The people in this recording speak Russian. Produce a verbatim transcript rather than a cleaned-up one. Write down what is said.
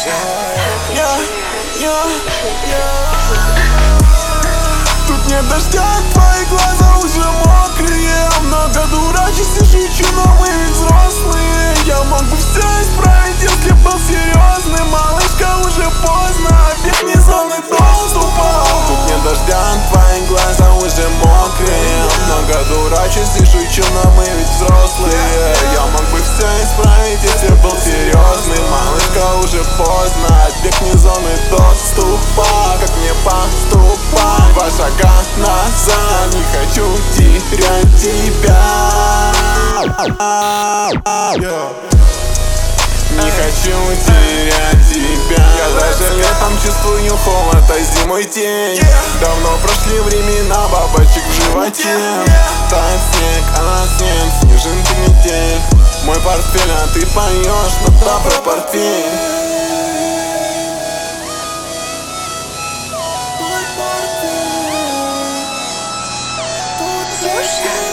Я, я, я. Тут нет дождя, твои глаза уже мокрые. Много дурачусь и шучу, но мы ведь взрослые. Я мог бы все исправить, если был серьезный. Малышка, уже поздно, объект зоны доступа. Тут нет дождя, твои глаза уже мокрые. Много дурачусь и шучу, но мы ведь взрослые. Я мог бы все исправить, если был серьезный. Малышка, уже поздно, объект зоны доступа. Как мне поступать? Два шага назад, не хочу терять тебя. Не хочу терять тебя. Я даже летом чувствую холод, а зимой тень. Давно прошли времена бабочек в животе. Тает снег, а нас нет, снежинки метель. Мой портфель, а ты поешь, но да про портфель. Your